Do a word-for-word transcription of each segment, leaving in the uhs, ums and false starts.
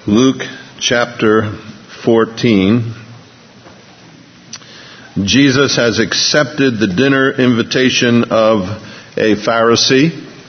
Luke chapter fourteen. Jesus has accepted the dinner invitation of a Pharisee.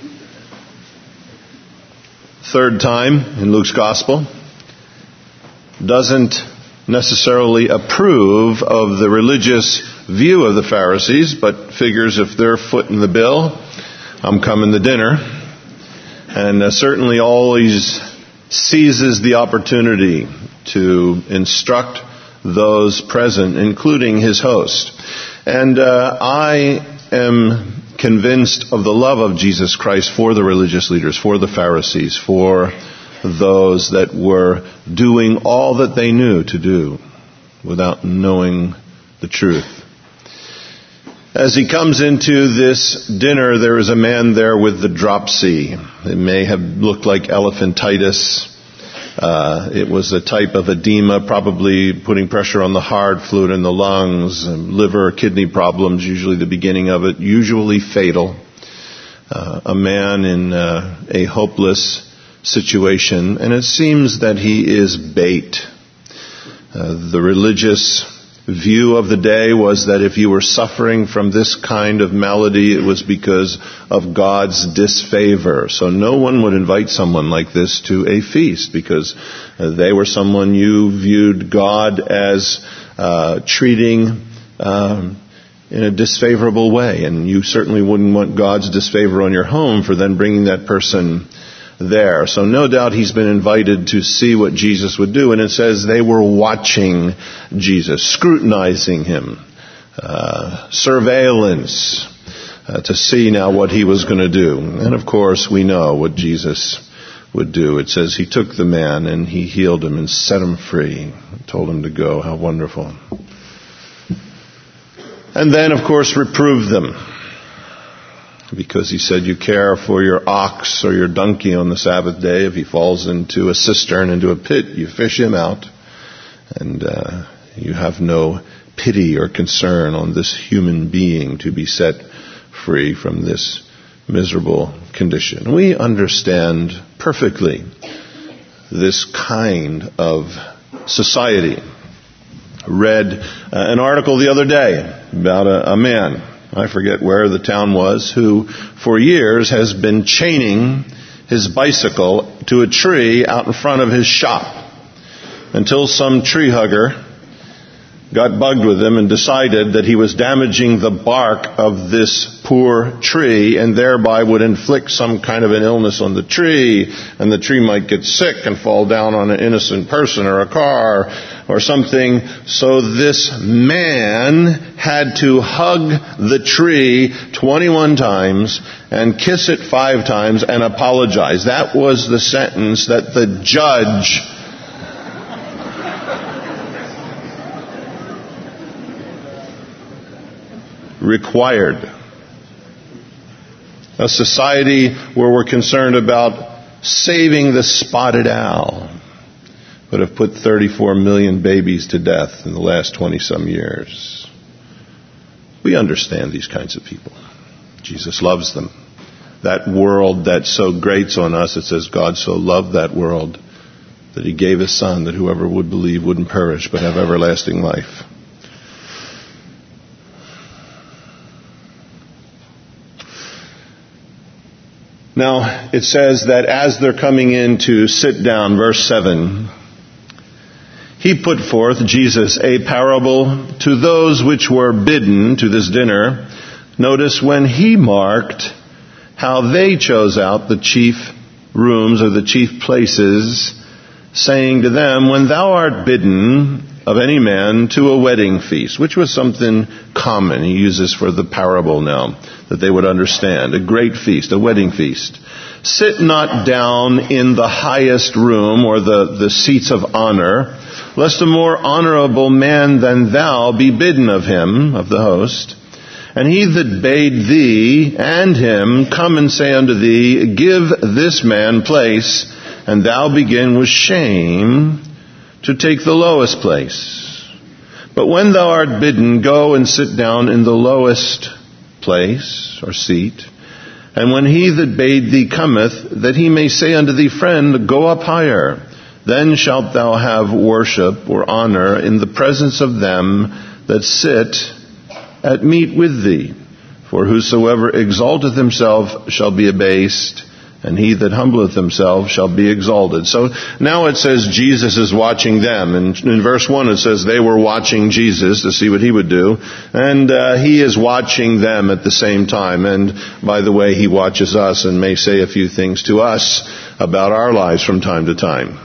Third time in Luke's Gospel. Doesn't necessarily approve of the religious view of the Pharisees, but figures if they're footing the bill, I'm coming to dinner. And uh, certainly always seizes the opportunity to instruct those present, including his host. And uh, I am convinced of the love of Jesus Christ for the religious leaders, for the Pharisees, for those that were doing all that they knew to do without knowing the truth. As he comes into this dinner, there is a man there with the dropsy. It may have looked like elephantitis. Uh, it was a type of edema, probably putting pressure on the heart, fluid in the lungs, liver, kidney problems, usually the beginning of it, usually fatal. Uh, a man in uh, a hopeless situation, and it seems that he is bait. Uh, the religious view of the day was that if you were suffering from this kind of malady, it was because of God's disfavor. So no one would invite someone like this to a feast because uh, they were someone you viewed God as uh, treating um, in a disfavorable way. And you certainly wouldn't want God's disfavor on your home for then bringing that person there. So no doubt he's been invited to see what Jesus would do. And it says they were watching Jesus, scrutinizing him, uh, surveillance, uh, to see now what he was going to do. And of course we know what Jesus would do. It says he took the man and he healed him and set him free, told him to go. How wonderful. And then of course reproved them. Because he said, you care for your ox or your donkey on the Sabbath day. If he falls into a cistern, into a pit, you fish him out. And uh, you have no pity or concern on this human being to be set free from this miserable condition. We understand perfectly this kind of society. I read uh, an article the other day about a, a man, I forget where the town was, who for years has been chaining his bicycle to a tree out in front of his shop until some tree hugger got bugged with him and decided that he was damaging the bark of this poor tree and thereby would inflict some kind of an illness on the tree, and the tree might get sick and fall down on an innocent person or a car or something. So this man had to hug the tree twenty-one times and kiss it five times and apologize. That was the sentence that the judge required. A society where we're concerned about saving the spotted owl, but have put thirty-four million babies to death in the last twenty-some years. We understand these kinds of people. Jesus loves them. That world that so grates on us, it says God so loved that world that he gave his son that whoever would believe wouldn't perish but have everlasting life. Now, it says that as they're coming in to sit down, verse seven, he put forth, Jesus, a parable to those which were bidden to this dinner. Notice when he marked how they chose out the chief rooms or the chief places, saying to them, when thou art bidden of any man to a wedding feast, which was something common. He uses for the parable now, that they would understand. A great feast, a wedding feast. Sit not down in the highest room or the, the seats of honor, lest a more honorable man than thou be bidden of him, of the host. And he that bade thee and him come and say unto thee, give this man place, and thou begin with shame to take the lowest place. But when thou art bidden, go and sit down in the lowest place or seat. And when he that bade thee cometh, that he may say unto thee, friend, go up higher. then shalt thou have worship or honor in the presence of them that sit at meat with thee. For whosoever exalteth himself shall be abased, and he that humbleth himself shall be exalted. So now it says Jesus is watching them. And in verse one it says they were watching Jesus to see what he would do. And uh, he is watching them at the same time. And by the way, he watches us and may say a few things to us about our lives from time to time.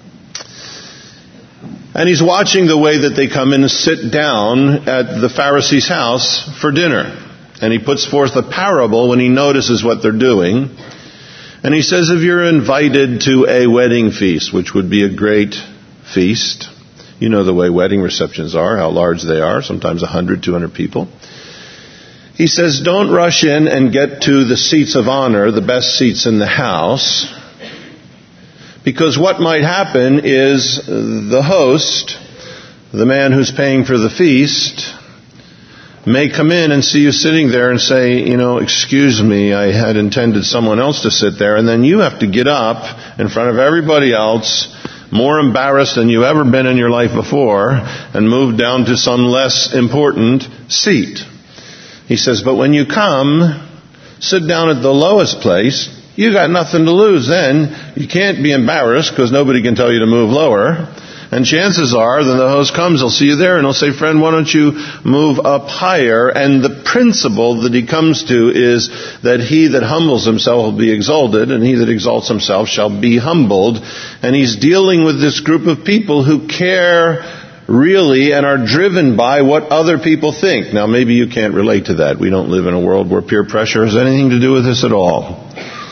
And he's watching the way that they come in and sit down at the Pharisee's house for dinner. And he puts forth a parable when he notices what they're doing. And he says, if you're invited to a wedding feast, which would be a great feast, you know the way wedding receptions are, how large they are, sometimes one hundred, two hundred people. He says, don't rush in and get to the seats of honor, the best seats in the house, because what might happen is the host, the man who's paying for the feast, may come in and see you sitting there and say, you know, excuse me, I had intended someone else to sit there. And then you have to get up in front of everybody else, more embarrassed than you've ever been in your life before, and move down to some less important seat. He says, but when you come, sit down at the lowest place. You got nothing to lose then. You can't be embarrassed because nobody can tell you to move lower. And chances are, then the host comes, he'll see you there, and he'll say, friend, why don't you move up higher? And the principle that he comes to is that he that humbles himself will be exalted, and he that exalts himself shall be humbled. And he's dealing with this group of people who care really and are driven by what other people think. Now, maybe you can't relate to that. We don't live in a world where peer pressure has anything to do with this at all.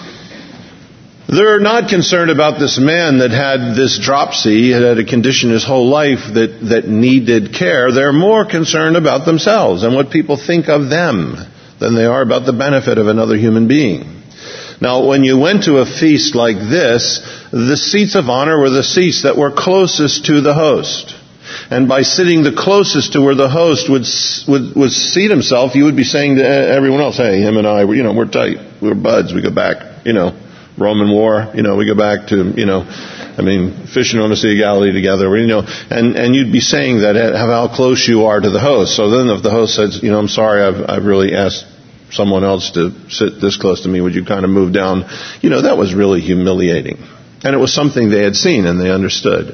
They're not concerned about this man that had this dropsy, had had a condition his whole life that, that needed care. They're more concerned about themselves and what people think of them than they are about the benefit of another human being. Now, when you went to a feast like this, the seats of honor were the seats that were closest to the host. And by sitting the closest to where the host would, would, would seat himself, you would be saying to everyone else, hey, him and I, you know, we're tight. We're buds. We go back, you know. Roman War, you know, we go back to, you know, I mean, fishing on the Sea of Galilee together, you know, and, and you'd be saying that, how close you are to the host. So then if the host says, you know, I'm sorry, I've, I've really asked someone else to sit this close to me, would you kind of move down? You know, that was really humiliating. And it was something they had seen and they understood.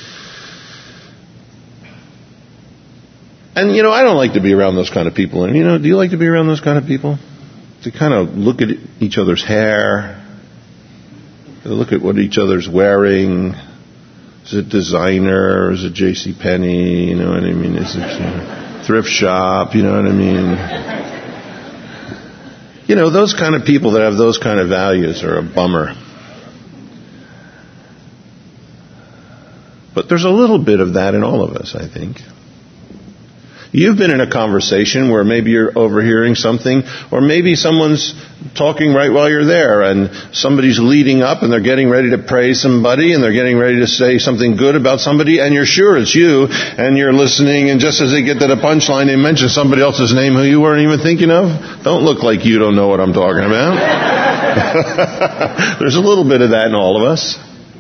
And, you know, I don't like to be around those kind of people. And, you know, do you like to be around those kind of people? To kind of look at each other's hair, look at what each other's wearing. Is it designer? Or is it J C Penney? You know what I mean? Is it, you know, thrift shop? You know what I mean? You know, those kind of people that have those kind of values are a bummer. But there's a little bit of that in all of us, I think. You've been in a conversation where maybe you're overhearing something, or maybe someone's talking right while you're there, and somebody's leading up, and they're getting ready to praise somebody, and they're getting ready to say something good about somebody, and you're sure it's you, and you're listening, and just as they get to the punchline, they mention somebody else's name who you weren't even thinking of. Don't look like you don't know what I'm talking about. There's a little bit of that in all of us.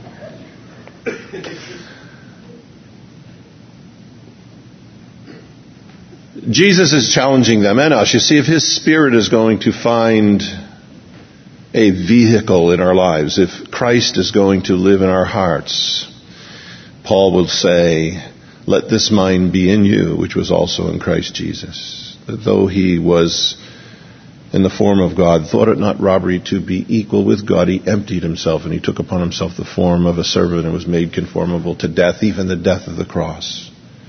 Jesus is challenging them and us. You see, if His Spirit is going to find a vehicle in our lives, if Christ is going to live in our hearts, Paul will say, let this mind be in you, which was also in Christ Jesus. That though He was in the form of God, thought it not robbery to be equal with God, He emptied Himself, and He took upon Himself the form of a servant and was made conformable to death, even the death of the cross.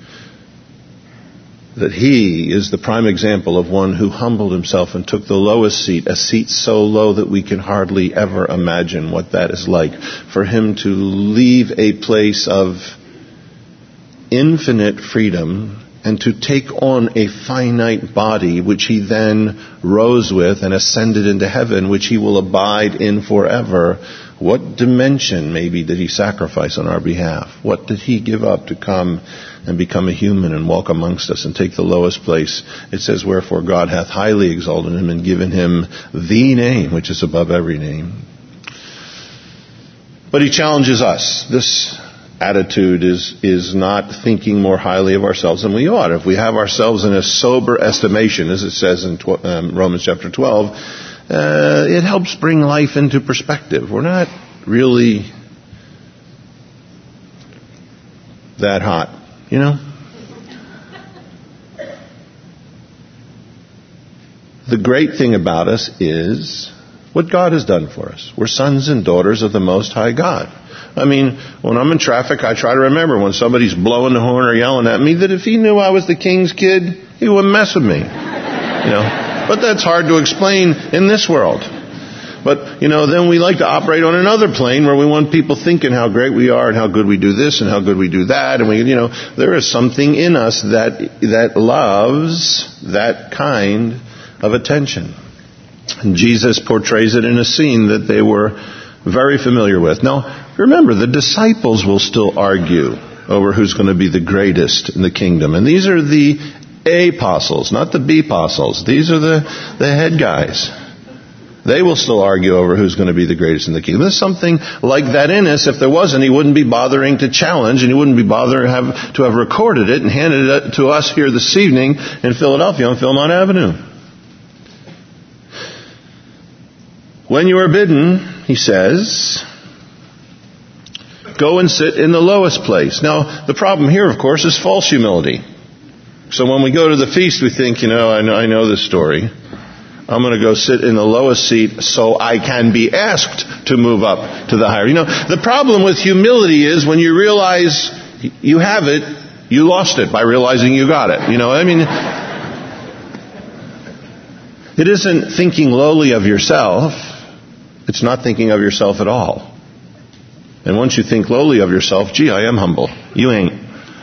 That He is the prime example of one who humbled Himself and took the lowest seat, a seat so low that we can hardly ever imagine what that is like. For Him to leave a place of infinite freedom and to take on a finite body, which He then rose with and ascended into heaven, which He will abide in forever. What dimension, maybe, did He sacrifice on our behalf? What did He give up to come and become a human and walk amongst us and take the lowest place? It says, wherefore God hath highly exalted Him and given Him the name, which is above every name. But He challenges us. This attitude is is not thinking more highly of ourselves than we ought. If we have ourselves in a sober estimation, as it says in tw- um, Romans chapter twelve, uh, it helps bring life into perspective. We're not really that hot, you know? The great thing about us is what God has done for us. We're sons and daughters of the Most High God. I mean, when I'm in traffic, I try to remember when somebody's blowing the horn or yelling at me that if he knew I was the king's kid, he wouldn't mess with me. You know, but that's hard to explain in this world. But, you know, then we like to operate on another plane where we want people thinking how great we are and how good we do this and how good we do that. And we, you know, there is something in us that, that loves that kind of attention. And Jesus portrays it in a scene that they were very familiar with. Now, remember, the disciples will still argue over who's going to be the greatest in the kingdom. And these are the apostles, not the B-apostles. These are the, the head guys. They will still argue over who's going to be the greatest in the kingdom. There's something like that in us. If there wasn't, he wouldn't be bothering to challenge, and he wouldn't be bothering to have, to have recorded it and handed it to us here this evening in Philadelphia on Philmont Avenue. When you are bidden, he says, go and sit in the lowest place. Now, the problem here, of course, is false humility. So when we go to the feast, we think, you know, I know, I know this story. I'm going to go sit in the lowest seat so I can be asked to move up to the higher. You know, the problem with humility is when you realize you have it, you lost it by realizing you got it. You know, I mean, it isn't thinking lowly of yourself. It's not thinking of yourself at all. And once you think lowly of yourself, gee, I am humble. You ain't.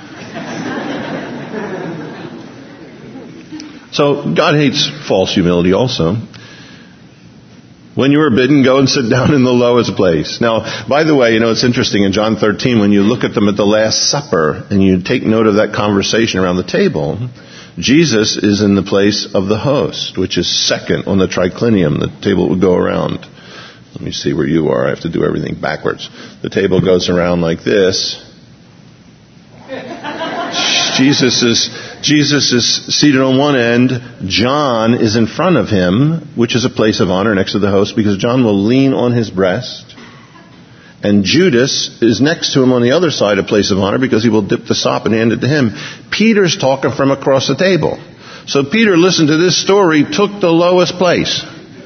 So God hates false humility also. When you are bidden, go and sit down in the lowest place. Now, by the way, you know, it's interesting in John thirteen, when you look at them at the Last Supper and you take note of that conversation around the table, Jesus is in the place of the host, which is second on the triclinium, the table that would go around. Let me see where you are. I have to do everything backwards. The table goes around like this. Jesus is, Jesus is seated on one end. John is in front of him, which is a place of honor next to the host, because John will lean on his breast. And Judas is next to him on the other side, a place of honor, because he will dip the sop and hand it to him. Peter's talking from across the table. So Peter listened to this story, took the lowest place.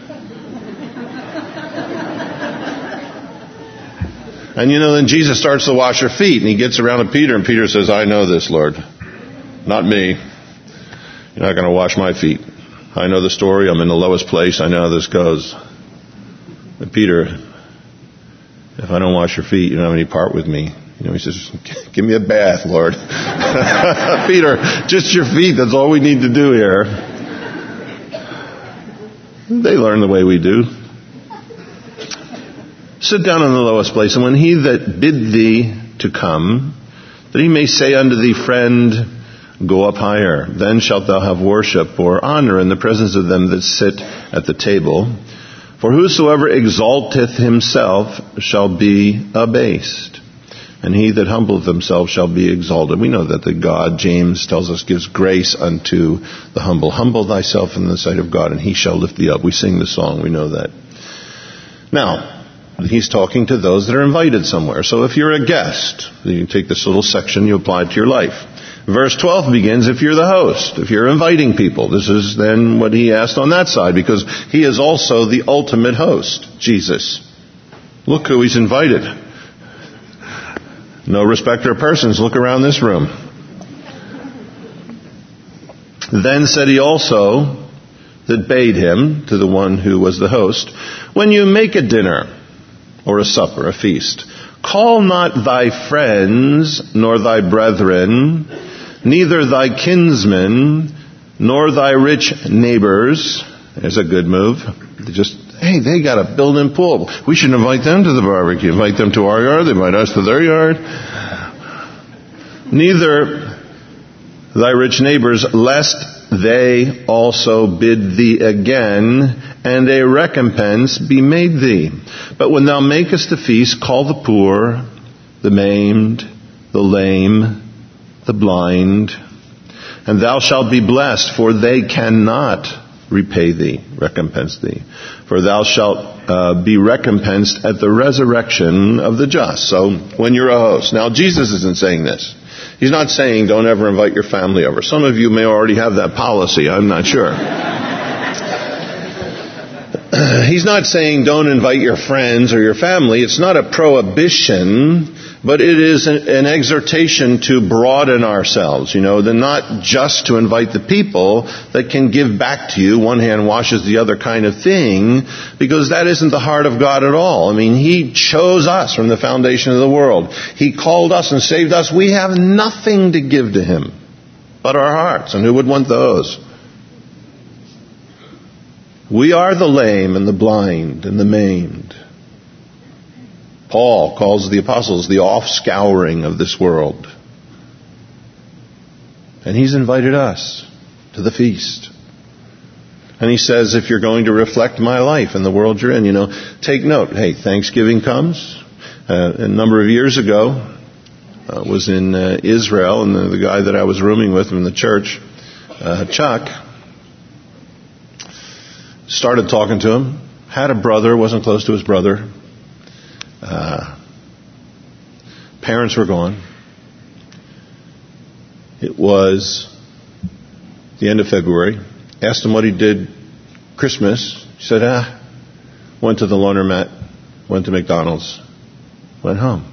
And you know, then Jesus starts to wash her feet, and he gets around to Peter, and Peter says, I know this, Lord. Not me. You're not going to wash my feet. I know the story. I'm in the lowest place. I know how this goes. And Peter, if I don't wash your feet, you don't have any part with me. You know, he says, give me a bath, Lord. Peter, just your feet. That's all we need to do here. They learn the way we do. Sit down in the lowest place, and when he that bid thee to come, that he may say unto thee, friend, go up higher. Then shalt thou have worship or honor in the presence of them that sit at the table. For whosoever exalteth himself shall be abased, and he that humbleth himself shall be exalted. We know that the God, James tells us, gives grace unto the humble. Humble thyself in the sight of God, and he shall lift thee up. We sing the song. We know that. Now, he's talking to those that are invited somewhere. So if you're a guest, you take this little section, you apply it to your life. Verse twelve begins, if you're the host, if you're inviting people. This is then what he asked on that side, because he is also the ultimate host, Jesus. Look who he's invited. No respecter of persons. Look around this room. Then said he also that bade him, to the one who was the host, when you make a dinner, or a supper, a feast, call not thy friends, nor thy brethren, neither thy kinsmen, nor thy rich neighbors. There's a good move. They just, hey, they got a built-in pool. We should invite them to the barbecue. Invite them to our yard. They invite us to their yard. Neither thy rich neighbors, lest they also bid thee again, and a recompense be made thee. But when thou makest the feast, call the poor, the maimed, the lame, the blind, and thou shalt be blessed, for they cannot repay thee, recompense thee. For thou shalt uh, be recompensed at the resurrection of the just. So, when you're a host. Now, Jesus isn't saying this. He's not saying don't ever invite your family over. Some of you may already have that policy. I'm not sure. He's not saying don't invite your friends or your family. It's not a prohibition, but it is an, an exhortation to broaden ourselves. You know, then not just to invite the people that can give back to you, one hand washes the other kind of thing, because that isn't the heart of God at all. I mean, He chose us from the foundation of the world. He called us and saved us. We have nothing to give to Him but our hearts. And who would want those? We are the lame and the blind and the maimed. Paul calls the apostles the offscouring of this world. And he's invited us to the feast. And he says, if you're going to reflect my life in the world you're in, you know, take note. Hey, Thanksgiving comes. Uh, a number of years ago, I uh, was in uh, Israel, and the, the guy that I was rooming with in the church, uh, Chuck, started talking to him. Had a brother, wasn't close to his brother. Uh, parents were gone. It was the end of February. Asked him what he did Christmas. He said, ah, went to the laundromat, went to McDonald's, went home.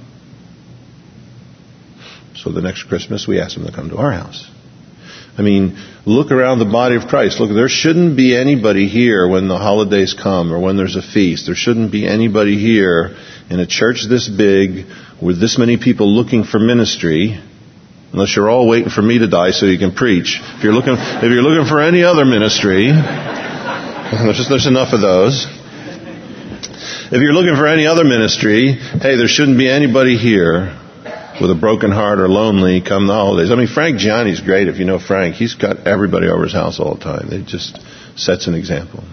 So the next Christmas we asked him to come to our house. I mean, look around the body of Christ. Look, there shouldn't be anybody here when the holidays come or when there's a feast. There shouldn't be anybody here in a church this big with this many people looking for ministry, unless you're all waiting for me to die so you can preach. If you're looking, if you're looking for any other ministry, there's just, there's enough of those. If you're looking for any other ministry, hey, there shouldn't be anybody here with a broken heart or lonely come the holidays. I mean, Frank Gianni's great. If you know Frank, he's got everybody over his house all the time. It just sets an example.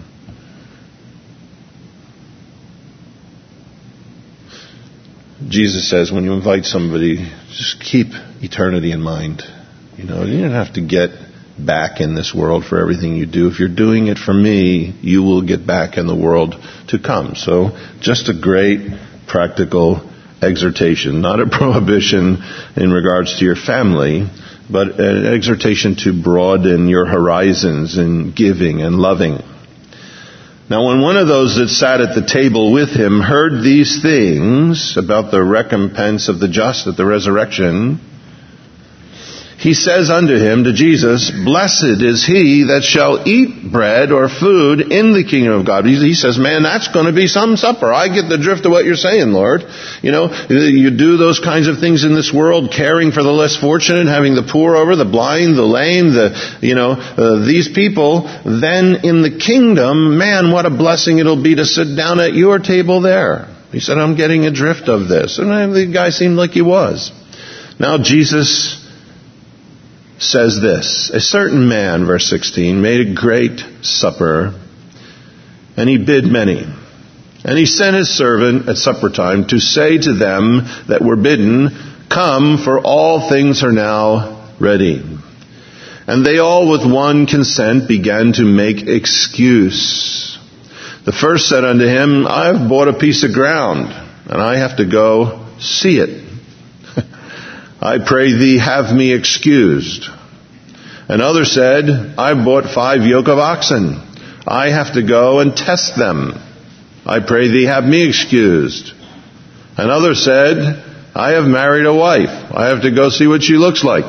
Jesus says when you invite somebody, just keep eternity in mind. You know, you don't have to get back in this world for everything you do. If you're doing it for me, you will get back in the world to come. So just a great practical exhortation, not a prohibition in regards to your family, but an exhortation to broaden your horizons in giving and loving. Now, when one of those that sat at the table with him heard these things about the recompense of the just at the resurrection, he says unto him, to Jesus, blessed is he that shall eat bread or food in the kingdom of God. He says, man, that's going to be some supper. I get the drift of what you're saying, Lord. You know, you do those kinds of things in this world, caring for the less fortunate, having the poor over, the blind, the lame, the, you know, uh, these people. Then in the kingdom, man, what a blessing it'll be to sit down at your table there. He said, I'm getting a drift of this. And the guy seemed like he was. Now Jesus says this, a certain man, verse sixteen, made a great supper, and he bid many. And he sent his servant at supper time to say to them that were bidden, come, for all things are now ready. And they all with one consent began to make excuse. The first said unto him, I've bought a piece of ground, and I have to go see it. I pray thee, have me excused. Another said, I bought five yoke of oxen. I have to go and test them. I pray thee, have me excused. Another said, I have married a wife. I have to go see what she looks like.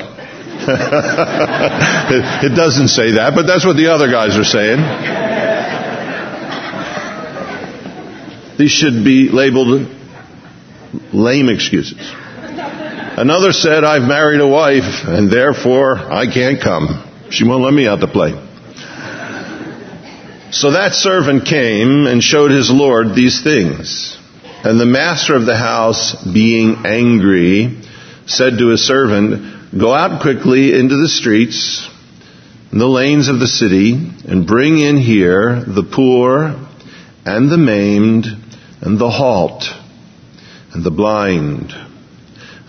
it, it doesn't say that, but that's what the other guys are saying. These should be labeled lame excuses. Another said, I've married a wife, and therefore I can't come. She won't let me out to play. So that servant came and showed his Lord these things. And the master of the house, being angry, said to his servant, go out quickly into the streets and the lanes of the city, and bring in here the poor and the maimed and the halt and the blind.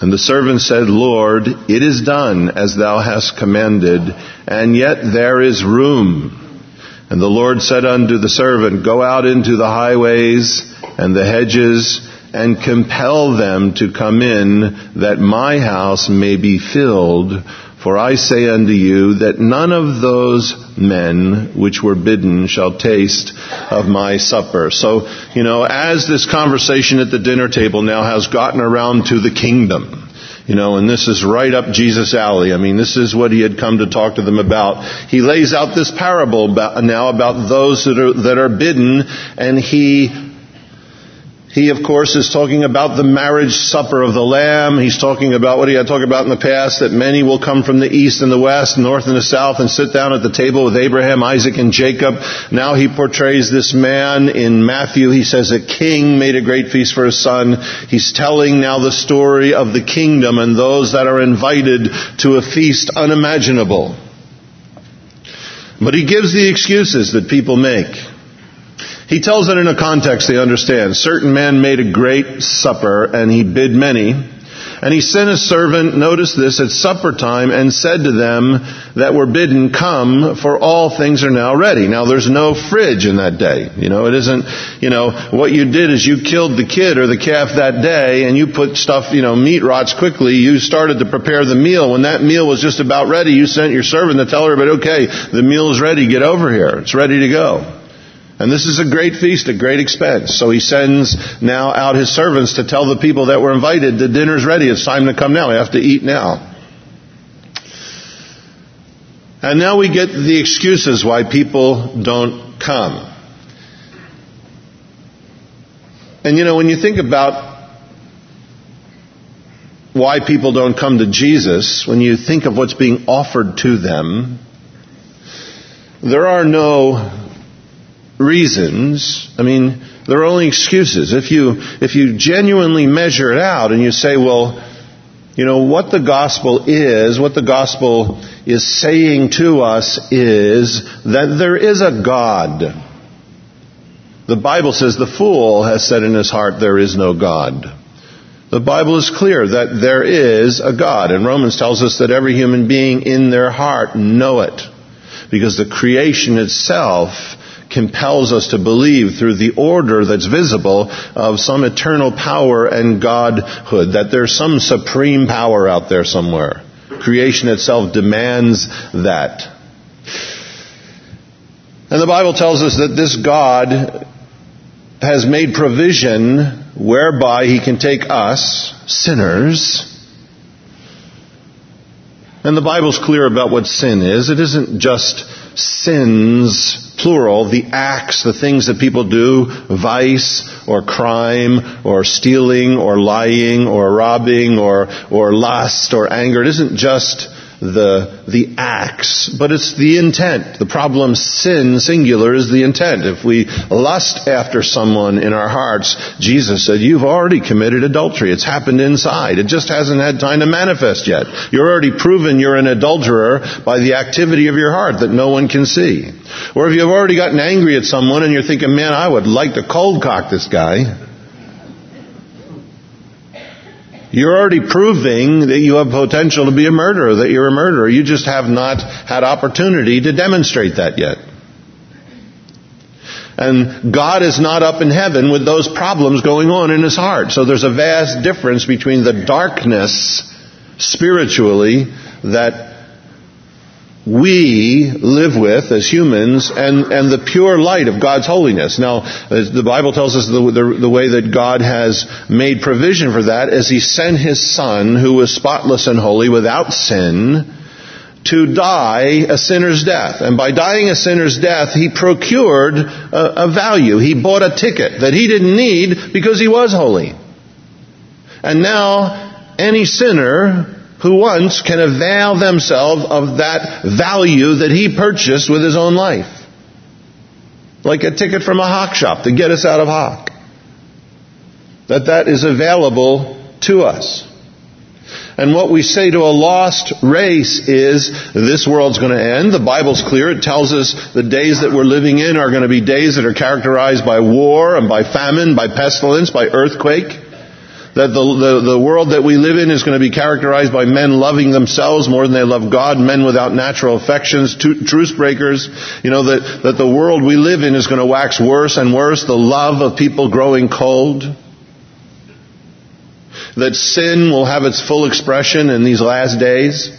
And the servant said, Lord, it is done as thou hast commanded, and yet there is room. And the Lord said unto the servant, Go out into the highways and the hedges, and compel them to come in, that my house may be filled. For I say unto you that none of those men which were bidden shall taste of my supper. So, you know, as this conversation at the dinner table now has gotten around to the kingdom, you know, and this is right up Jesus' alley. I mean, this is what he had come to talk to them about. He lays out this parable about, now about those that are, that are bidden, and he He, of course, is talking about the marriage supper of the Lamb. He's talking about what he had talked about in the past, that many will come from the east and the west, north and the south, and sit down at the table with Abraham, Isaac, and Jacob. Now he portrays this man in Matthew. He says a king made a great feast for his son. He's telling now the story of the kingdom and those that are invited to a feast unimaginable. But he gives the excuses that people make. He tells it in a context they understand. Certain man made a great supper, and he bid many. And he sent a servant, notice this, at supper time, and said to them that were bidden, Come, for all things are now ready. Now there's no fridge in that day. You know, it isn't, you know, what you did is you killed the kid or the calf that day, and you put stuff, you know, meat rots quickly. You started to prepare the meal. When that meal was just about ready, you sent your servant to tell everybody, okay, the meal is ready, get over here. It's ready to go. And this is a great feast at great expense. So he sends now out his servants to tell the people that were invited, the dinner's ready. It's time to come now. We have to eat now. And now we get the excuses why people don't come. And you know, when you think about why people don't come to Jesus, when you think of what's being offered to them, there are no reasons. I mean, there are only excuses. If you if you genuinely measure it out and you say, well, you know, what the gospel is, what the gospel is saying to us is that there is a God. The Bible says the fool has said in his heart, there is no God. The Bible is clear that there is a God. And Romans tells us that every human being in their heart know it. Because the creation itself compels us to believe through the order that's visible of some eternal power and Godhood, that there's some supreme power out there somewhere. Creation itself demands that. And the Bible tells us that this God has made provision whereby he can take us, sinners. And the Bible's clear about what sin is. It isn't just sins, plural, the acts, the things that people do, vice or crime or stealing or lying or robbing or or lust or anger. It isn't just the the acts, but it's the intent. The problem, sin, singular, is the intent. If we lust after someone in our hearts, Jesus said, you've already committed adultery. It's happened inside. It just hasn't had time to manifest yet. You're already proven you're an adulterer by the activity of your heart that no one can see. Or if you've already gotten angry at someone and you're thinking, man, I would like to cold cock this guy, you're already proving that you have potential to be a murderer, that you're a murderer. You just have not had opportunity to demonstrate that yet. And God is not up in heaven with those problems going on in his heart. So there's a vast difference between the darkness spiritually that we live with as humans and, and the pure light of God's holiness. Now, the Bible tells us the, the, the way that God has made provision for that is he sent his Son, who was spotless and holy, without sin, to die a sinner's death. And by dying a sinner's death, he procured a, a value. He bought a ticket that he didn't need because he was holy. And now, any sinner who once can avail themselves of that value that he purchased with his own life. Like a ticket from a hock shop to get us out of hock. That that is available to us. And what we say to a lost race is, this world's going to end. The Bible's clear. It tells us the days that we're living in are going to be days that are characterized by war and by famine, by pestilence, by earthquake. that the, the, the world that we live in is going to be characterized by men loving themselves more than they love God, men without natural affections, truce breakers. You know, that, that the world we live in is going to wax worse and worse, the love of people growing cold. That sin will have its full expression in these last days.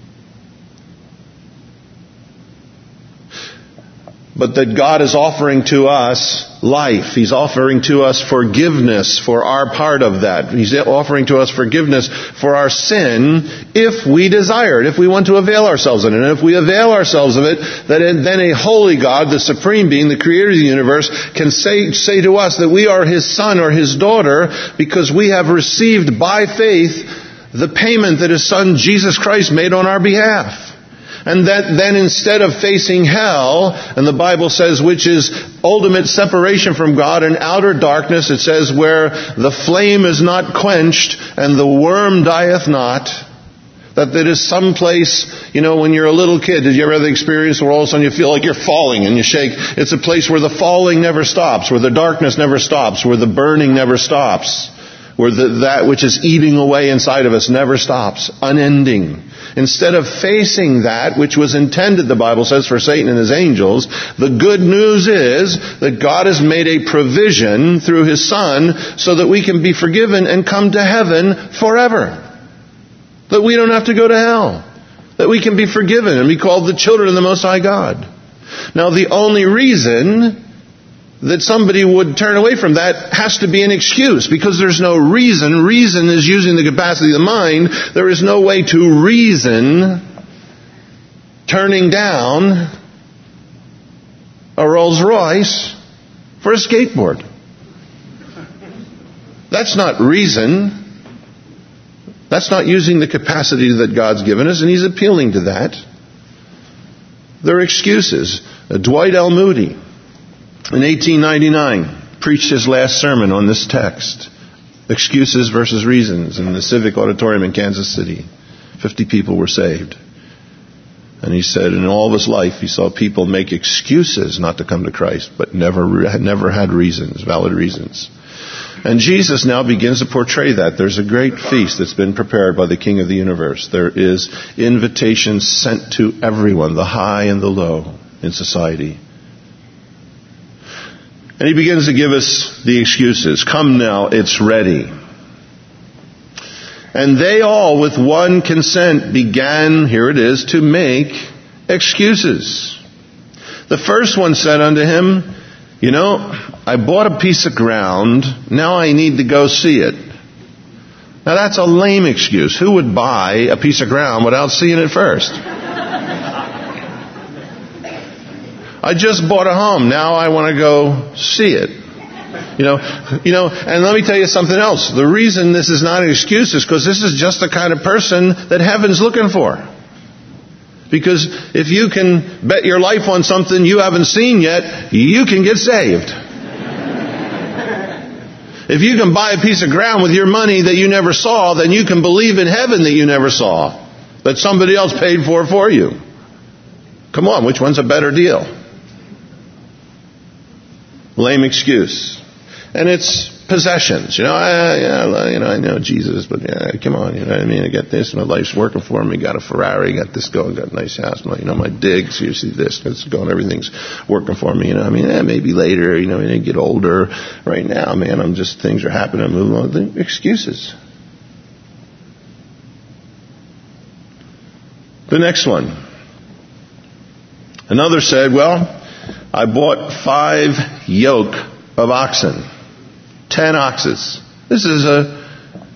But that God is offering to us life. He's offering to us forgiveness for our part of that. He's offering to us forgiveness for our sin if we desire it, if we want to avail ourselves of it. And if we avail ourselves of it, then a holy God, the supreme being, the creator of the universe, can say, say to us that we are His son or His daughter because we have received by faith the payment that His Son Jesus Christ made on our behalf. And that then instead of facing hell, and the Bible says, which is ultimate separation from God and outer darkness, it says, where the flame is not quenched and the worm dieth not, that there is some place, you know, when you're a little kid, did you ever have the experience where all of a sudden you feel like you're falling and you shake? It's a place where the falling never stops, where the darkness never stops, where the burning never stops, where the, that which is eating away inside of us never stops, unending. Instead of facing that which was intended, the Bible says, for Satan and his angels, the good news is that God has made a provision through His Son so that we can be forgiven and come to heaven forever. That we don't have to go to hell. That we can be forgiven and be called the children of the Most High God. Now, the only reason that somebody would turn away from that has to be an excuse, because there's no reason. Reason is using the capacity of the mind. There is no way to reason turning down a Rolls Royce for a skateboard. That's not reason. That's not using the capacity that God's given us, and He's appealing to that. There are excuses. Dwight L. Moody, in eighteen ninety-nine, preached his last sermon on this text. Excuses versus reasons, in the Civic Auditorium in Kansas City. Fifty people were saved. And he said in all of his life he saw people make excuses not to come to Christ, but never, never had reasons, valid reasons. And Jesus now begins to portray that. There's a great feast that's been prepared by the King of the universe. There is invitations sent to everyone, the high and the low in society. And He begins to give us the excuses. Come now, it's ready. And they all, with one consent, began, here it is, to make excuses. The first one said unto Him, you know, I bought a piece of ground, now I need to go see it. Now that's a lame excuse. Who would buy a piece of ground without seeing it first? I just bought a home. Now I want to go see it. You know, you know, and let me tell you something else. The reason this is not an excuse is because this is just the kind of person that heaven's looking for. Because if you can bet your life on something you haven't seen yet, you can get saved. If you can buy a piece of ground with your money that you never saw, then you can believe in heaven that you never saw, that somebody else paid for for you. Come on, which one's a better deal? Lame excuse. And it's possessions. You know, I, yeah, you know, I know Jesus, but yeah, come on, you know what I mean? I got this, my life's working for me, got a Ferrari, got this going, got a nice house, my, you know, my digs, you see this, it's going, everything's working for me, you know, I mean, eh, maybe later, you know, when I get older. Right now, man, I'm just, things are happening, I'm moving on. The excuses. The next one. Another said, well, I bought five yoke of oxen. Ten oxes. This is a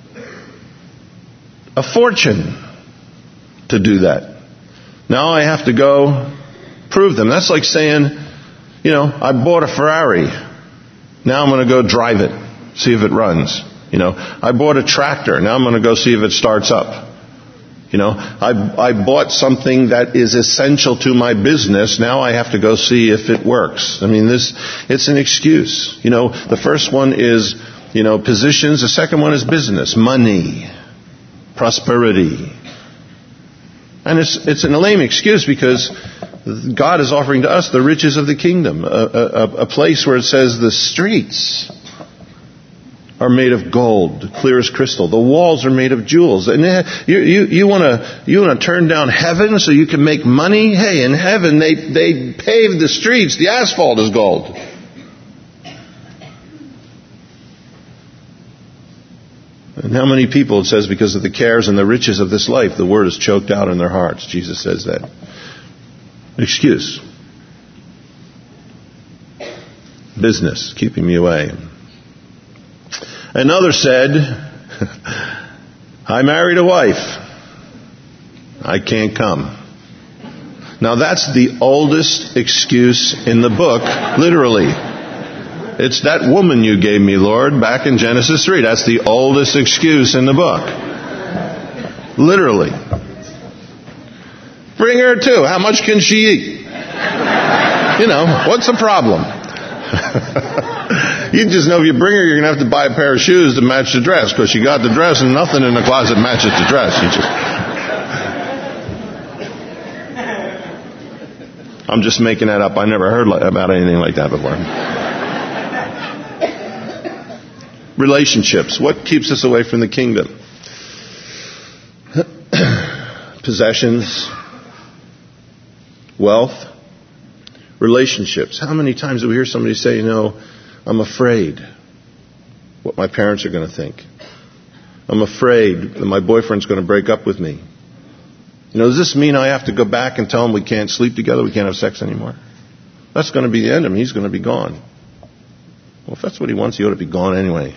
a fortune to do that. Now I have to go prove them. That's like saying, you know, I bought a Ferrari. Now I'm going to go drive it, see if it runs. You know, I bought a tractor. Now I'm going to go see if it starts up. You know, I, I bought something that is essential to my business. Now I have to go see if it works. I mean, this, it's an excuse. You know, the first one is, you know, positions. The second one is business, money, prosperity. And it's, it's an lame excuse because God is offering to us the riches of the kingdom. A, a, a place where it says the streets are made of gold, clear as crystal. The walls are made of jewels. And you, you, you want to you want to turn down heaven so you can make money? Hey, in heaven they, they pave the streets. The asphalt is gold. And how many people, it says, because of the cares and the riches of this life, the word is choked out in their hearts. Jesus says that. Excuse. Business, keeping me away. Another said, I married a wife. I can't come. Now that's the oldest excuse in the book, literally. It's that woman you gave me, Lord, back in Genesis three. That's the oldest excuse in the book. Literally. Bring her too. How much can she eat? You know, what's the problem? You just know if you bring her, you're going to have to buy a pair of shoes to match the dress, because you got the dress and nothing in the closet matches the dress. You just... I'm just making that up. I never heard about anything like that before. Relationships. What keeps us away from the kingdom? Possessions, wealth, relationships. How many times do we hear somebody say, you know, I'm afraid what my parents are going to think. I'm afraid that my boyfriend's going to break up with me. You know, does this mean I have to go back and tell him we can't sleep together, we can't have sex anymore? That's going to be the end of him. He's going to be gone. Well, if that's what he wants, he ought to be gone anyway.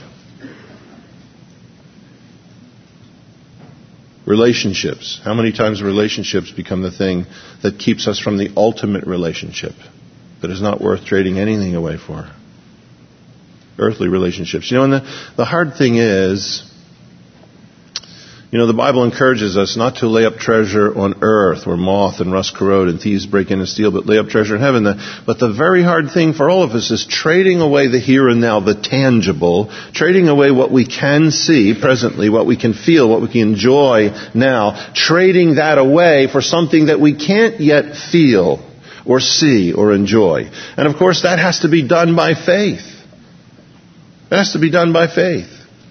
Relationships. How many times relationships become the thing that keeps us from the ultimate relationship that is not worth trading anything away for? Earthly relationships. You know, and the, the hard thing is, you know, the Bible encourages us not to lay up treasure on earth where moth and rust corrode and thieves break in and steal, but lay up treasure in heaven. The, but the very hard thing for all of us is trading away the here and now, the tangible, trading away what we can see presently, what we can feel, what we can enjoy now, trading that away for something that we can't yet feel or see or enjoy. And of course that has to be done by faith. It has to be done by faith.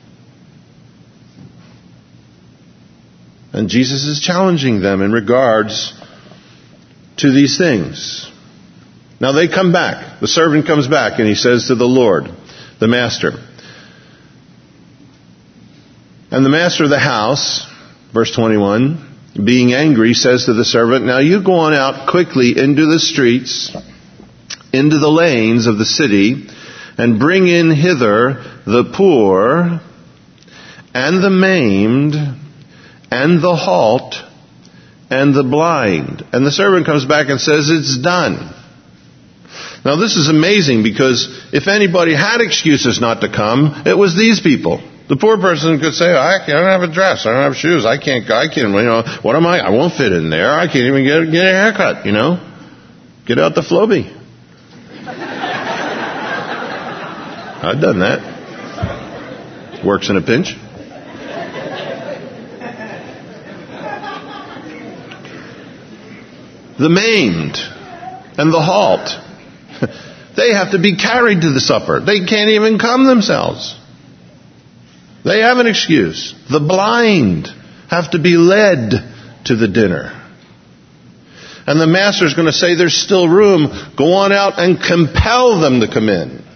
And Jesus is challenging them in regards to these things. Now they come back. The servant comes back and he says to the Lord, the master. And the master of the house, verse twenty-one, being angry, says to the servant, now you go on out quickly into the streets, into the lanes of the city, and bring in hither the poor and the maimed and the halt and the blind. And the servant comes back and says, it's done. Now this is amazing, because if anybody had excuses not to come, it was these people. The poor person could say, I don't have a dress, I don't have shoes, I can't, I can't, you know, what am I, I won't fit in there, I can't even get, get a haircut, you know. Get out the Flowbee. I've done that. Works in a pinch. The maimed and the halt, they have to be carried to the supper. They can't even come themselves. They have an excuse. The blind have to be led to the dinner. And the master's going to say, there's still room. Go on out and compel them to come in.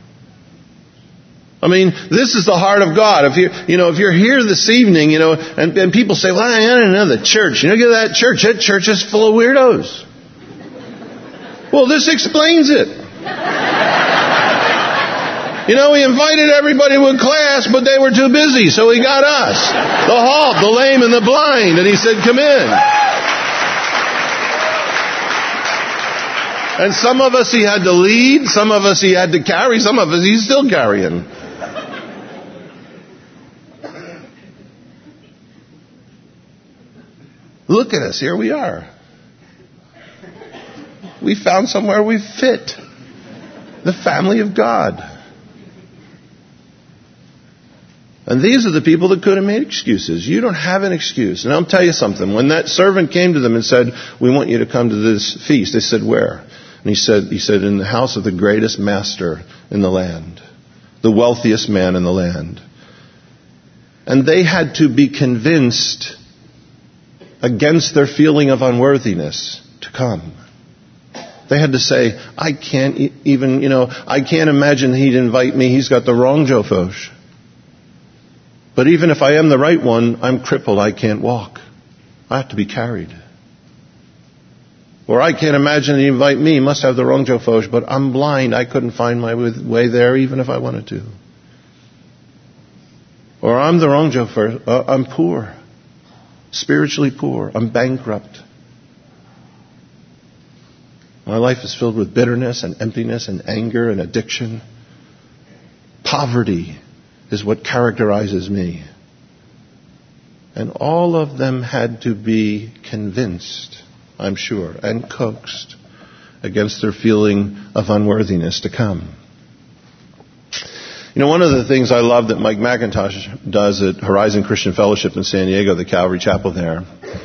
I mean, this is the heart of God. If you, you know, if you're here this evening, you know, and, and people say, well, I don't know the church. You know, get that church. That church is full of weirdos. Well, this explains it. You know, he invited everybody with class, but they were too busy, so he got us. The halt, the lame, and the blind. And he said, come in. And some of us he had to lead, some of us he had to carry, some of us he's still carrying. Look at us, here we are. We found somewhere we fit. The family of God. And these are the people that could have made excuses. You don't have an excuse. And I'll tell you something. When that servant came to them and said, we want you to come to this feast, they said, where? And he said, he said, in the house of the greatest master in the land. the wealthiest man in the land. And they had to be convinced against their feeling of unworthiness to come. They had to say, I can't even, you know, I can't imagine he'd invite me. He's got the wrong Joe Foch. But even if I am the right one, I'm crippled. I can't walk. I have to be carried. Or I can't imagine he'd invite me. He must have the wrong Joe Foch, but I'm blind. I couldn't find my way there even if I wanted to. Or I'm the wrong Joe Foch. Uh, I'm poor. Spiritually poor. I'm bankrupt. My life is filled with bitterness and emptiness and anger and addiction. Poverty is what characterizes me. And all of them had to be convinced, I'm sure, and coaxed against their feeling of unworthiness to come. You know, one of the things I love that Mike McIntosh does at Horizon Christian Fellowship in San Diego, the Calvary Chapel there,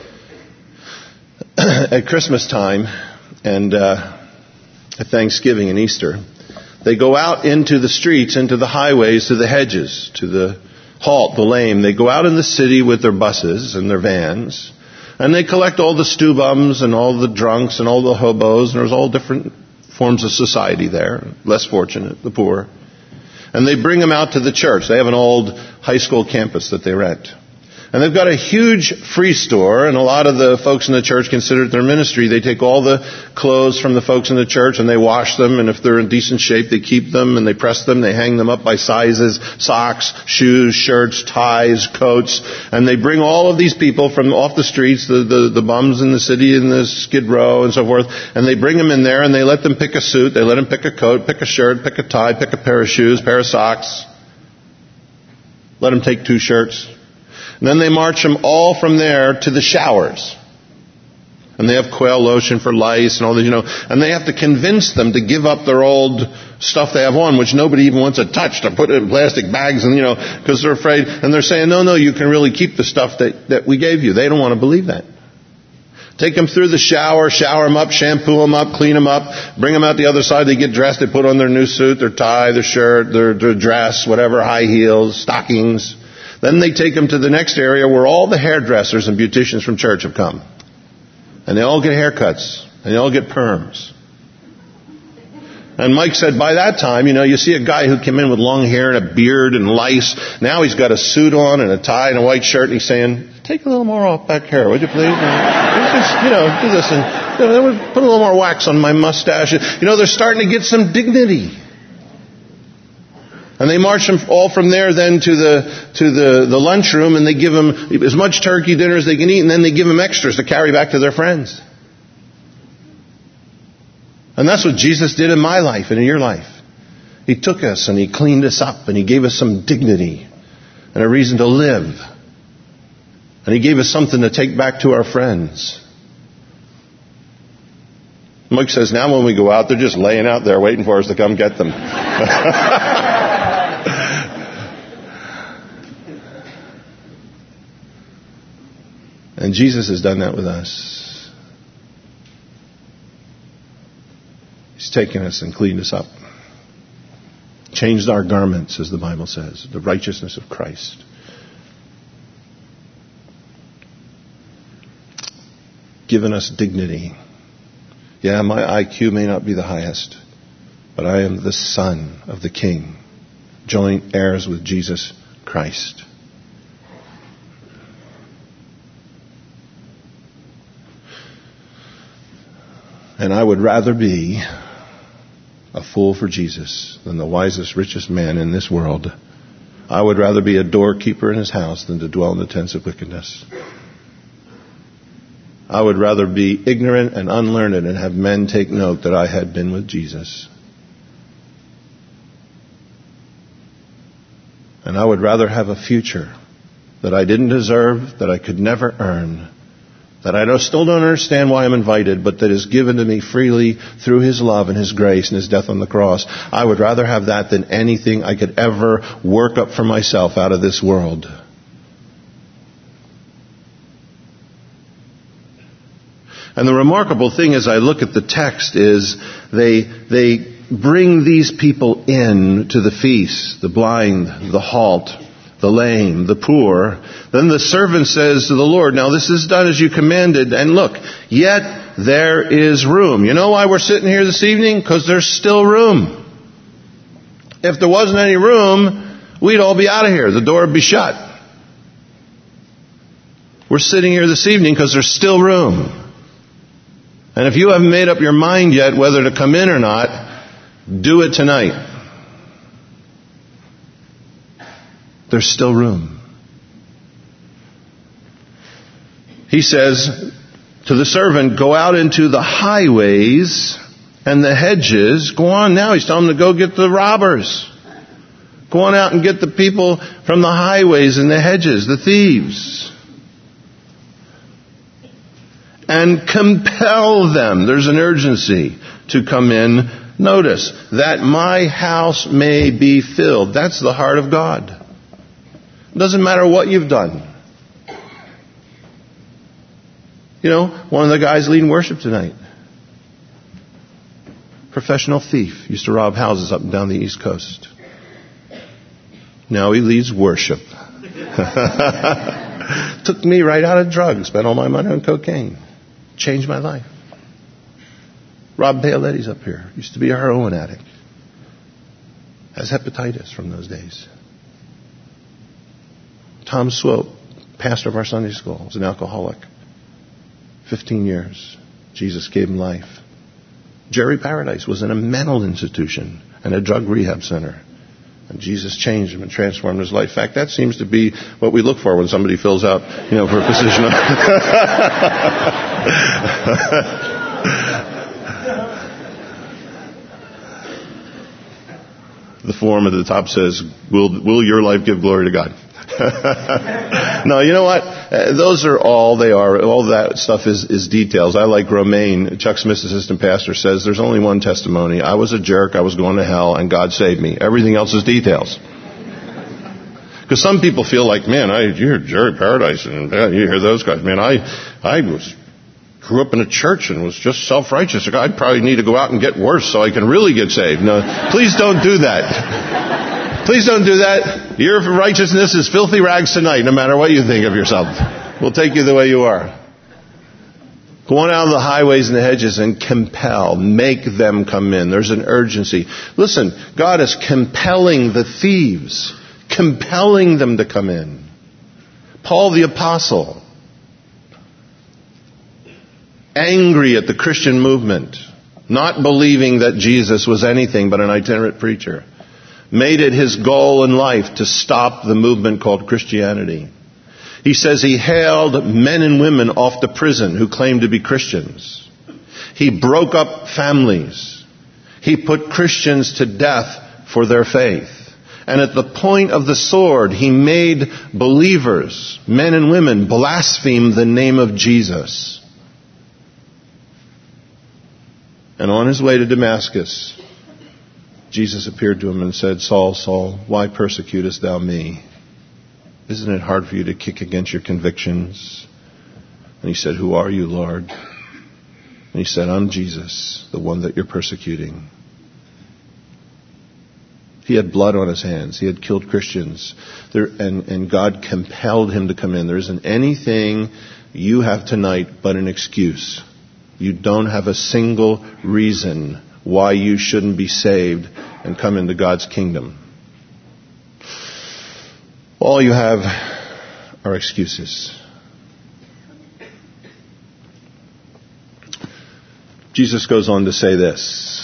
at Christmas time and uh, at Thanksgiving and Easter, they go out into the streets, into the highways, to the hedges, to the halt, the lame. They go out in the city with their buses and their vans, and they collect all the stew bums and all the drunks and all the hobos, and there's all different forms of society there, less fortunate, the poor. And they bring them out to the church. They have an old high school campus that they rent. And they've got a huge free store, and a lot of the folks in the church consider it their ministry. They take all the clothes from the folks in the church and they wash them, and if they're in decent shape, they keep them and they press them. They hang them up by sizes, socks, shoes, shirts, ties, coats. And they bring all of these people from off the streets, the, the, the bums in the city and the Skid Row and so forth, and they bring them in there and they let them pick a suit, they let them pick a coat, pick a shirt, pick a tie, pick a pair of shoes, pair of socks. Let them take two shirts. And then they march them all from there to the showers. And they have quail lotion for lice and all that, you know. And they have to convince them to give up their old stuff they have on, which nobody even wants to touch, to put it in plastic bags, and you know, because they're afraid. And they're saying, no, no, you can really keep the stuff that, that we gave you. They don't want to believe that. Take them through the shower, shower them up, shampoo them up, clean them up, bring them out the other side. They get dressed, they put on their new suit, their tie, their shirt, their, their dress, whatever, high heels, stockings. Then they take them to the next area where all the hairdressers and beauticians from church have come. And they all get haircuts. And they all get perms. And Mike said by that time, you know, you see a guy who came in with long hair and a beard and lice. Now he's got a suit on and a tie and a white shirt, and he's saying, take a little more off back here, would you please? Just, you know, do this and you know, put a little more wax on my mustache. You know, they're starting to get some dignity. And they march them all from there then to the to the, the lunchroom, and they give them as much turkey dinner as they can eat, and then they give them extras to carry back to their friends. And that's what Jesus did in my life and in your life. He took us and He cleaned us up, and He gave us some dignity and a reason to live. And He gave us something to take back to our friends. Mike says now when we go out, they're just laying out there waiting for us to come get them. And Jesus has done that with us. He's taken us and cleaned us up. Changed our garments, as the Bible says, the righteousness of Christ. Given us dignity. Yeah, my I Q may not be the highest, but I am the son of the King, joint heirs with Jesus Christ. And I would rather be a fool for Jesus than the wisest, richest man in this world. I would rather be a doorkeeper in his house than to dwell in the tents of wickedness. I would rather be ignorant and unlearned and have men take note that I had been with Jesus. And I would rather have a future that I didn't deserve, that I could never earn, that I still don't understand why I'm invited, but that is given to me freely through His love and His grace and His death on the cross. I would rather have that than anything I could ever work up for myself out of this world. And the remarkable thing as I look at the text is they they bring these people in to the feast, the blind, the halt, the lame, the poor. Then the servant says to the Lord, now this is done as you commanded, and look, yet there is room. You know why we're sitting here this evening? Because there's still room. If there wasn't any room, we'd all be out of here. The door would be shut. We're sitting here this evening because there's still room. And if you haven't made up your mind yet whether to come in or not, do it tonight. There's still room. He says to the servant, go out into the highways and the hedges. Go on now. He's telling them to go get the robbers. Go on out and get the people from the highways and the hedges, the thieves. And compel them. There's an urgency to come in. Notice, that my house may be filled. That's the heart of God. It doesn't matter what you've done. You know, one of the guys leading worship tonight, professional thief, used to rob houses up and down the East Coast. Now he leads worship. Took me right out of drugs, spent all my money on cocaine. Changed my life. Rob Paoletti's up here. Used to be a heroin addict. Has hepatitis from those days. Tom Swope, pastor of our Sunday school, was an alcoholic. Fifteen years. Jesus gave him life. Jerry Paradise was in a mental institution and a drug rehab center. And Jesus changed him and transformed his life. In fact, that seems to be what we look for when somebody fills out, you know, for a position. The form at the top says, will, will your life give glory to God? No, you know what? Uh, those are all they are. All that stuff is, is details. I like Romaine, Chuck Smith's assistant pastor, says there's only one testimony. I was a jerk, I was going to hell, and God saved me. Everything else is details. Because some people feel like, man, I you hear Jerry Paradise, and uh, you hear those guys. Man, I I was grew up in a church and was just self-righteous. I'd probably need to go out and get worse so I can really get saved. No, please don't do that. Please don't do that. Your righteousness is filthy rags tonight, no matter what you think of yourself. We'll take you the way you are. Go on out of the highways and the hedges and compel. Make them come in. There's an urgency. Listen, God is compelling the thieves. Compelling them to come in. Paul the Apostle, angry at the Christian movement, not believing that Jesus was anything but an itinerant preacher, made it his goal in life to stop the movement called Christianity. He says he hailed men and women off the prison who claimed to be Christians. He broke up families. He put Christians to death for their faith. And at the point of the sword, he made believers, men and women, blaspheme the name of Jesus. And on his way to Damascus, Jesus appeared to him and said, Saul, Saul, why persecutest thou me? Isn't it hard for you to kick against your convictions? And he said, who are you, Lord? And he said, I'm Jesus, the one that you're persecuting. He had blood on his hands. He had killed Christians. There, and, and God compelled him to come in. There isn't anything you have tonight but an excuse. You don't have a single reason why you shouldn't be saved and come into God's kingdom. All you have are excuses. Jesus goes on to say this.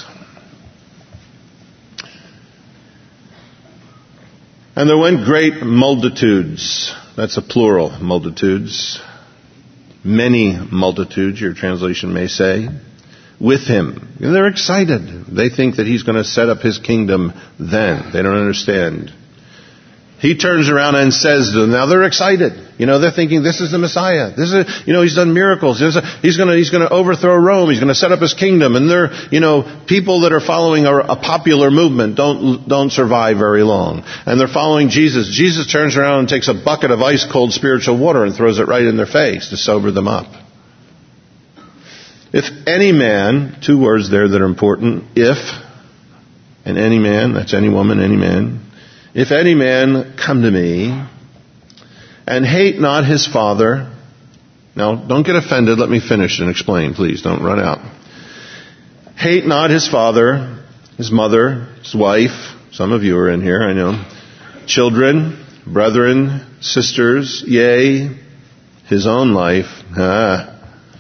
And there went great multitudes. That's a plural, multitudes. Many multitudes, your translation may say, with him. And they're excited. They think that he's going to set up his kingdom then. They don't understand. He turns around and says to them, now they're excited. You know, they're thinking this is the Messiah. This is, you know, he's done miracles. A, he's going to, he's going to overthrow Rome. He's going to set up his kingdom. And they're, you know, people that are following a, a popular movement don't, don't survive very long. And they're following Jesus. Jesus turns around and takes a bucket of ice cold spiritual water and throws it right in their face to sober them up. If any man, two words there that are important, if and any man, that's any woman, any man, if any man come to me and hate not his father. Now, don't get offended. Let me finish and explain, please. Don't run out. Hate not his father, his mother, his wife. Some of you are in here, I know. Children, brethren, sisters, yea, his own life. Ah.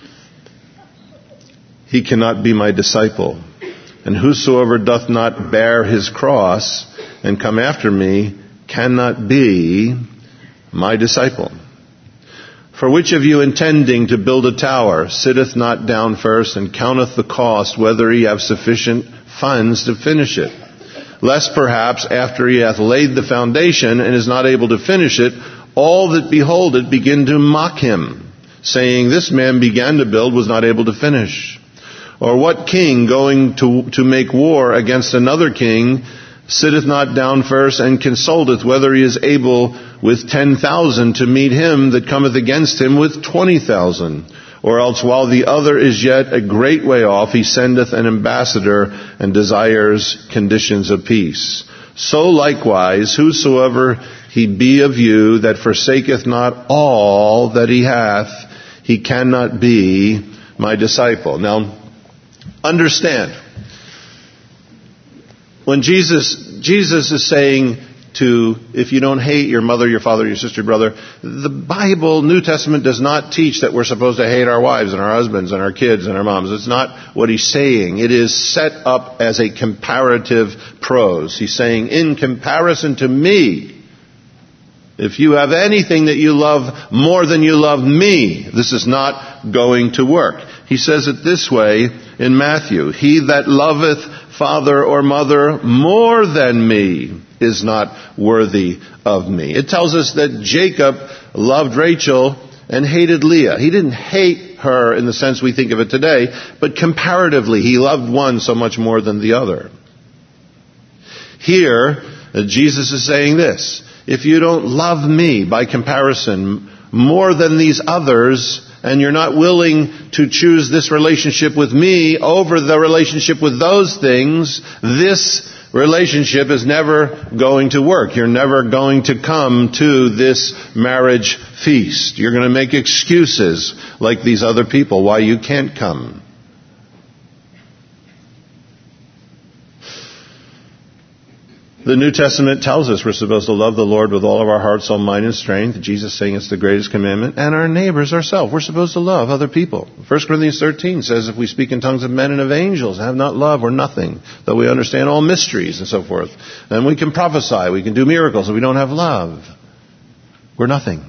He cannot be my disciple. And whosoever doth not bear his cross and come after me cannot be my disciple. For which of you intending to build a tower sitteth not down first and counteth the cost, whether he have sufficient funds to finish it? Lest perhaps after he hath laid the foundation and is not able to finish it, all that behold it begin to mock him, saying, this man began to build, was not able to finish. Or what king going to, to make war against another king sitteth not down first and consulteth whether he is able with ten thousand to meet him that cometh against him with twenty thousand? Or else while the other is yet a great way off, he sendeth an ambassador and desires conditions of peace. So likewise, whosoever he be of you that forsaketh not all that he hath, he cannot be my disciple. Now, understand, when Jesus, Jesus is saying to, if you don't hate your mother, your father, your sister, your brother, the Bible, New Testament, does not teach that we're supposed to hate our wives and our husbands and our kids and our moms. It's not what he's saying. It is set up as a comparative prose. He's saying, in comparison to me, if you have anything that you love more than you love me, this is not going to work. He says it this way in Matthew, he that loveth father or mother more than me is not worthy of me. It tells us that Jacob loved Rachel and hated Leah. He didn't hate her in the sense we think of it today, but comparatively, he loved one so much more than the other. Here, Jesus is saying this, if you don't love me by comparison more than these others, and you're not willing to choose this relationship with me over the relationship with those things, this relationship is never going to work. You're never going to come to this marriage feast. You're going to make excuses like these other people why you can't come. The New Testament tells us we're supposed to love the Lord with all of our heart, soul, mind, and strength. Jesus saying it's the greatest commandment. And our neighbors ourselves. We're supposed to love other people. First Corinthians thirteen says if we speak in tongues of men and of angels and have not love, we're nothing. Though we understand all mysteries and so forth. And we can prophesy, we can do miracles. If we don't have love, we're nothing.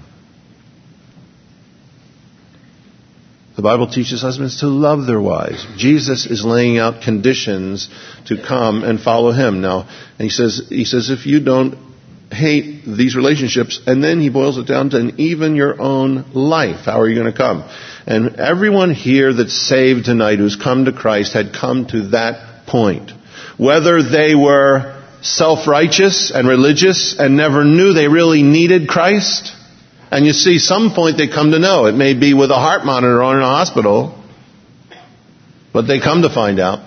The Bible teaches husbands to love their wives. Jesus is laying out conditions to come and follow him. Now, and he says, he says, if you don't hate these relationships, and then he boils it down to an even your own life, how are you going to come? And everyone here that's saved tonight who's come to Christ had come to that point. Whether they were self-righteous and religious and never knew they really needed Christ, and you see, some point they come to know. It may be with a heart monitor on in a hospital, but they come to find out.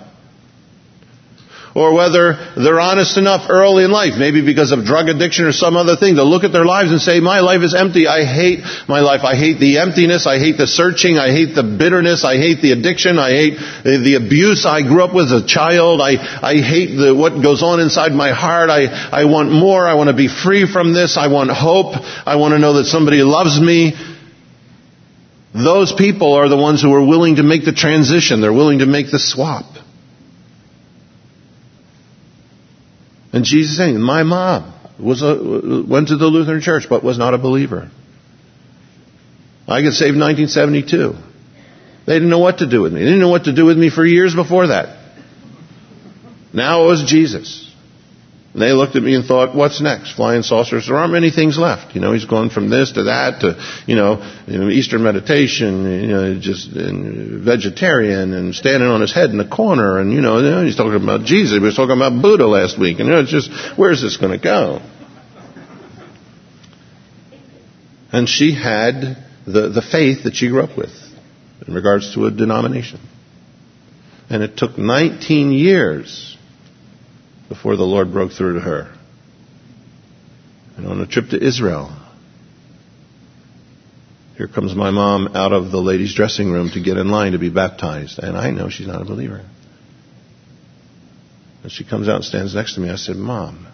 Or whether they're honest enough early in life, maybe because of drug addiction or some other thing, to look at their lives and say, my life is empty. I hate my life. I hate the emptiness. I hate the searching. I hate the bitterness. I hate the addiction. I hate the abuse I grew up with as a child. I, I hate the, what goes on inside my heart. I, I want more. I want to be free from this. I want hope. I want to know that somebody loves me. Those people are the ones who are willing to make the transition. They're willing to make the swap. And Jesus is saying, my mom was a, went to the Lutheran church, but was not a believer. I got saved in nineteen seventy-two. They didn't know what to do with me. They didn't know what to do with me for years before that. Now it was Jesus. And they looked at me and thought, what's next? Flying saucers? There aren't many things left. You know, he's gone from this to that to, you know, you know Eastern meditation, you know, just and vegetarian and standing on his head in the corner. And, you know, you know, he's talking about Jesus. He was talking about Buddha last week. And, you know, it's just, where's this going to go? And she had the, the faith that she grew up with in regards to a denomination. And it took nineteen years before the Lord broke through to her. And on a trip to Israel, here comes my mom out of the ladies' dressing room to get in line to be baptized. And I know she's not a believer. And she comes out and stands next to me. I said, Mom,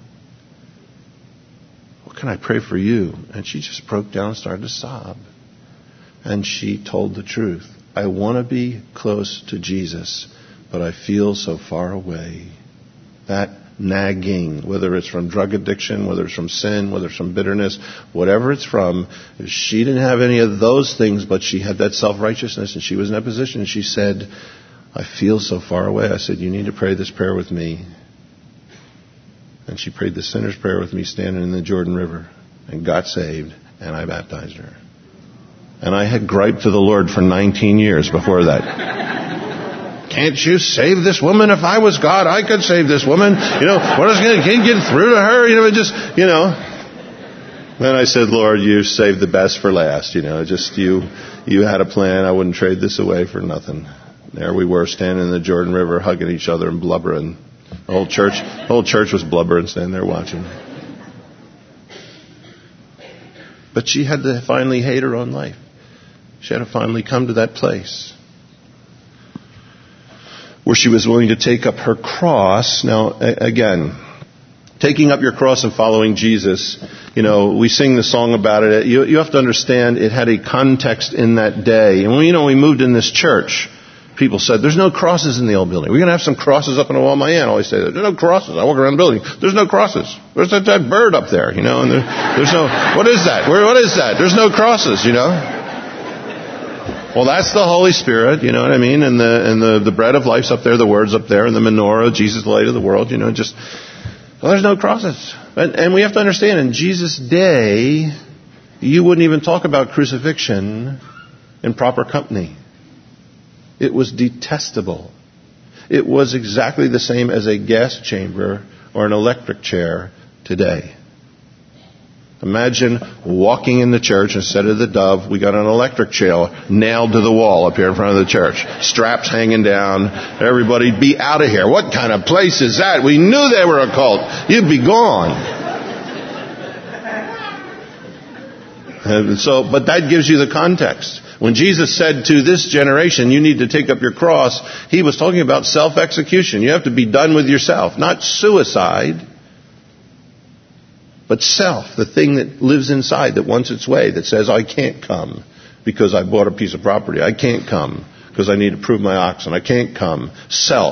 what can I pray for you? And she just broke down and started to sob. And she told the truth. I want to be close to Jesus, but I feel so far away. That nagging, whether it's from drug addiction, whether it's from sin, whether it's from bitterness, whatever it's from, she didn't have any of those things, but she had that self-righteousness, and she was in that position, and she said, I feel so far away. I said, you need to pray this prayer with me. And she prayed the sinner's prayer with me standing in the Jordan River and got saved, and I baptized her. And I had griped to the Lord for nineteen years before that. Can't you save this woman? If I was God, I could save this woman. You know, what is going to get through to her? You know, just, you know. Then I said, Lord, you saved the best for last. You know, just you, you had a plan. I wouldn't trade this away for nothing. There we were standing in the Jordan River, hugging each other and blubbering. The whole church, the whole church was blubbering, standing there watching. But she had to finally hate her own life. She had to finally come to that place where she was willing to take up her cross. Now, again, taking up your cross and following Jesus, you know, we sing the song about it. You, you have to understand it had a context in that day. And when, you know, we moved in this church, people said, there's no crosses in the old building. We're going to have some crosses up on the wall. My aunt always said, there's no crosses. I walk around the building. There's no crosses. There's that, that bird up there, you know, and there, there's no, what is that? Where, what is that? There's no crosses, you know. Well, that's the Holy Spirit, you know what I mean? And the and the, the bread of life's up there, the word's up there, and the menorah, Jesus, the light of the world, you know, just, well, there's no crosses. And, and we have to understand, in Jesus' day, you wouldn't even talk about crucifixion in proper company. It was detestable. It was exactly the same as a gas chamber or an electric chair today. Imagine walking in the church, instead of the dove, we got an electric chair nailed to the wall up here in front of the church. Straps hanging down. Everybody be out of here. What kind of place is that? We knew they were a cult. You'd be gone. And so, but that gives you the context. When Jesus said to this generation, you need to take up your cross, he was talking about self-execution. You have to be done with yourself. Not suicide, but self, the thing that lives inside, that wants its way, that says, I can't come because I bought a piece of property. I can't come because I need to prove my oxen. I can't come. Self.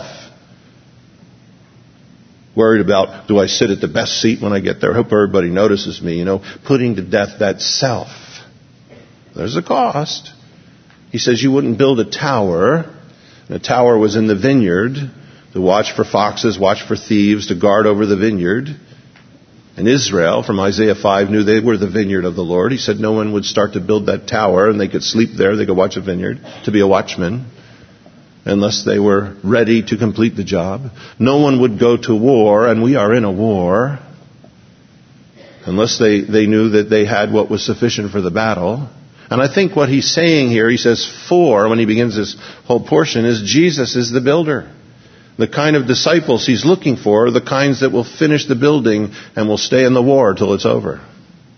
Worried about, do I sit at the best seat when I get there? I hope everybody notices me. You know, putting to death that self. There's a cost. He says you wouldn't build a tower. And a tower was in the vineyard to watch for foxes, watch for thieves, to guard over the vineyard. And Israel, from Isaiah five, knew they were the vineyard of the Lord. He said no one would start to build that tower and they could sleep there, they could watch a vineyard, to be a watchman, unless they were ready to complete the job. No one would go to war, and we are in a war, unless they, they knew that they had what was sufficient for the battle. And I think what he's saying here, he says for, when he begins this whole portion, is Jesus is the builder. The kind of disciples he's looking for are the kinds that will finish the building and will stay in the war till it's over.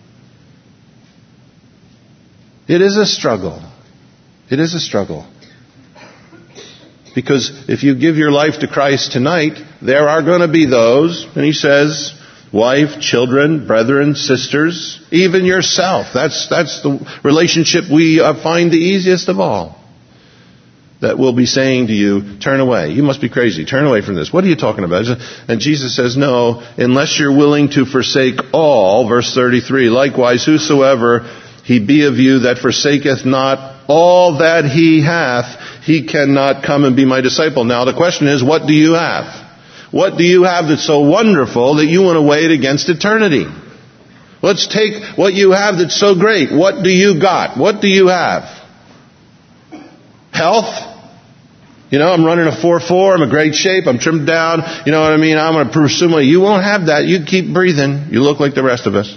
It is a struggle. It is a struggle. Because if you give your life to Christ tonight, there are going to be those, and he says, wife, children, brethren, sisters, even yourself. That's, that's the relationship we find the easiest of all. That will be saying to you, turn away. You must be crazy. Turn away from this. What are you talking about? And Jesus says, no, unless you're willing to forsake all, verse thirty-three, likewise, whosoever he be of you that forsaketh not all that he hath, he cannot come and be my disciple. Now the question is, what do you have? What do you have that's so wonderful that you want to weigh it against eternity? Let's take what you have that's so great. What do you got? What do you have? Health? You know, I'm running a four four, I'm in great shape, I'm trimmed down, you know what I mean, I'm going to pursue my... You won't have that. You keep breathing. You look like the rest of us.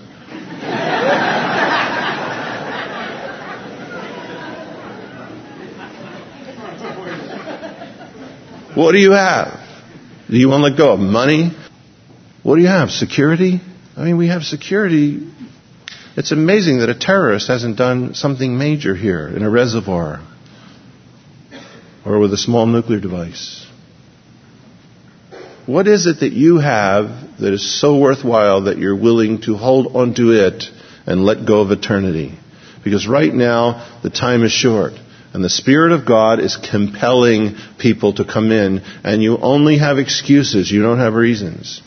What do you have? Do you want to let go of money? What do you have? Security? I mean, we have security. It's amazing that a terrorist hasn't done something major here in a reservoir or with a small nuclear device. What is it that you have that is so worthwhile that you're willing to hold onto it and let go of eternity? Because right now, the time is short. And the Spirit of God is compelling people to come in. And you only have excuses. You don't have reasons.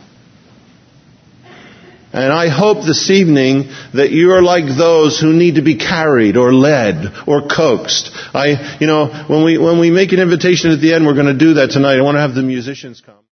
And I hope this evening that you are like those who need to be carried or led or coaxed. I, you know, when we, when we make an invitation at the end, we're going to do that tonight. I want to have the musicians come.